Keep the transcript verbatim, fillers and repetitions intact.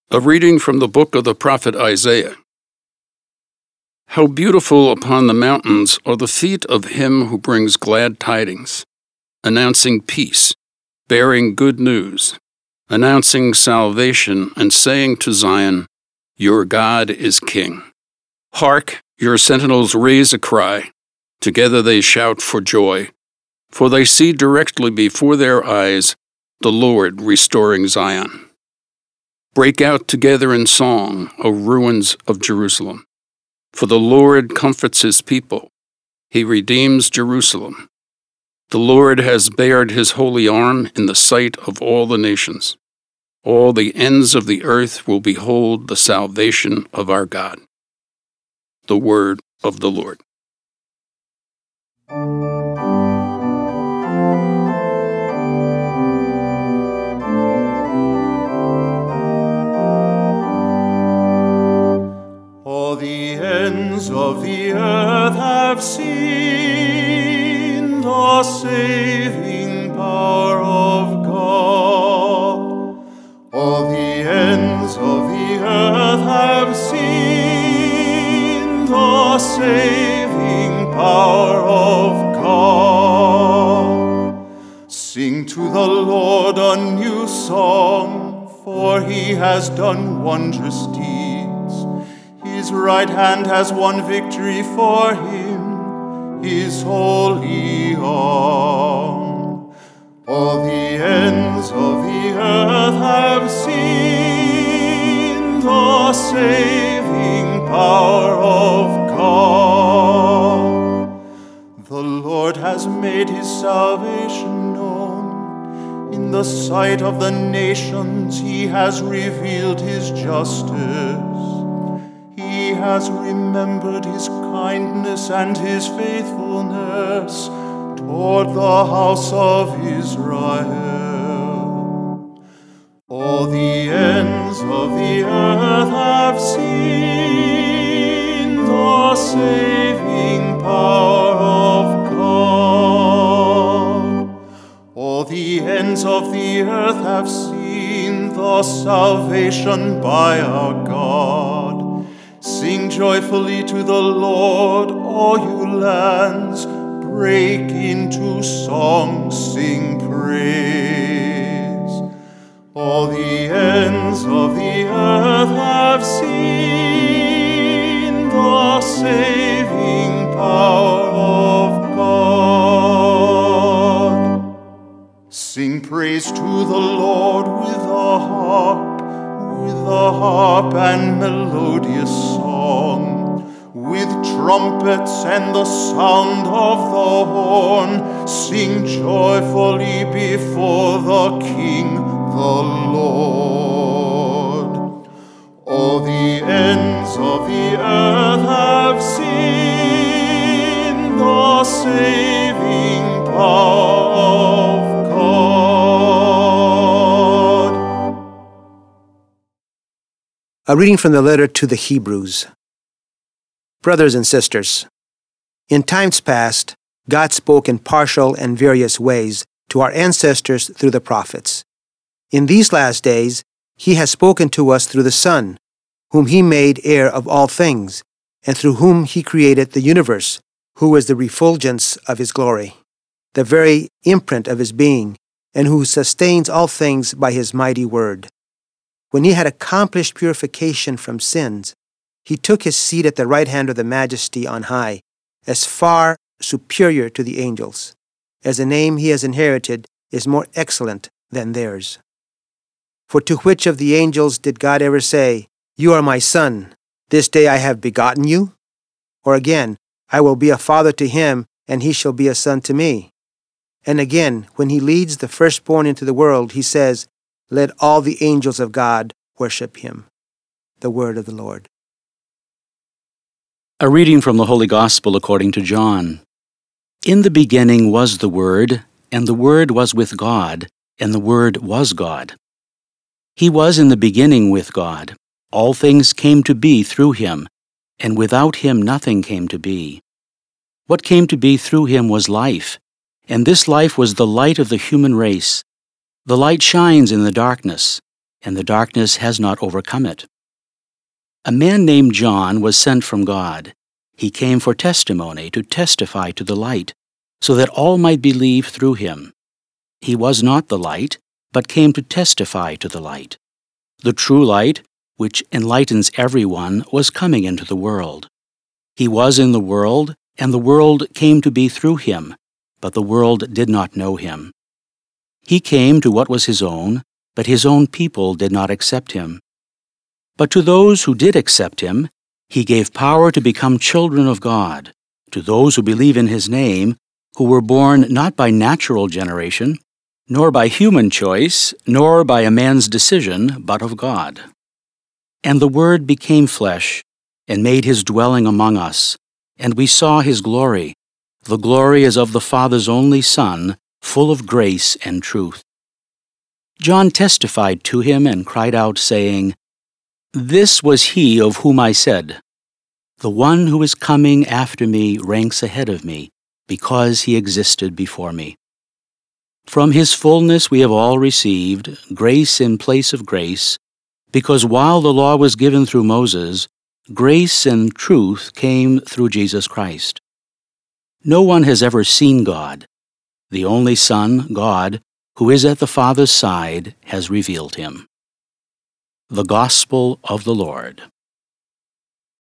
A reading from the book of the prophet Isaiah. How beautiful upon the mountains are the feet of him who brings glad tidings, announcing peace, bearing good news, announcing salvation, and saying to Zion, Your God is King. Hark, your sentinels raise a cry. Together they shout for joy, for they see directly before their eyes the Lord restoring Zion. Break out together in song, O ruins of Jerusalem. For the Lord comforts his people. He redeems Jerusalem. The Lord has bared his holy arm in the sight of all the nations. All the ends of the earth will behold the salvation of our God. The word of the Lord. All the ends of the earth have seen the saving power of God. All the ends of the earth have seen the saving power of God. Sing to the Lord a new song, for he has done wondrous deeds. His right hand has won victory for him, his holy arm. All the ends of the earth have seen the saving power of God. The Lord has made his salvation known. In the sight of the nations he has revealed his justice. He has remembered his kindness and his faithfulness toward the house of Israel. All the ends of the earth have seen the saving power of God. All the ends of the earth have seen the salvation by our God. Sing joyfully to the Lord, all you lands. Break into song, sing praise. All the ends of the earth have seen the saving power of God. Sing praise to the Lord with a harp, with a harp and melodious song, with trumpets and the sound of the horn. Sing joyfully before the King, the Lord. All the ends of the earth have seen the saving power of God. A reading from the letter to the Hebrews. Brothers and sisters, in times past, God spoke in partial and various ways to our ancestors through the prophets. In these last days, he has spoken to us through the Son, whom he made heir of all things, and through whom he created the universe, who is the refulgence of his glory, the very imprint of his being, and who sustains all things by his mighty word. When he had accomplished purification from sins, he took his seat at the right hand of the Majesty on high, as far superior to the angels, as the name he has inherited is more excellent than theirs. For to which of the angels did God ever say, You are my son, this day I have begotten you? Or again, I will be a father to him, and he shall be a son to me. And again, when he leads the firstborn into the world, he says, Let all the angels of God worship him. The word of the Lord. A reading from the Holy Gospel according to John. In the beginning was the Word, and the Word was with God, and the Word was God. He was in the beginning with God. All things came to be through him, and without him nothing came to be. What came to be through him was life, and this life was the light of the human race. The light shines in the darkness, and the darkness has not overcome it. A man named John was sent from God. He came for testimony, to testify to the light, so that all might believe through him. He was not the light, but came to testify to the light. The true light, which enlightens everyone, was coming into the world. He was in the world, and the world came to be through him, but the world did not know him. He came to what was his own, but his own people did not accept him. But to those who did accept him, he gave power to become children of God, to those who believe in his name, who were born not by natural generation, nor by human choice, nor by a man's decision, but of God. And the Word became flesh, and made his dwelling among us, and we saw his glory. The glory as of the Father's only Son, full of grace and truth. John testified to him and cried out, saying, "This was he of whom I said, 'The one who is coming after me ranks ahead of me, because he existed before me.' From his fullness we have all received grace in place of grace, because while the law was given through Moses, grace and truth came through Jesus Christ. No one has ever seen God. The only Son, God, who is at the Father's side, has revealed him." The Gospel of the Lord.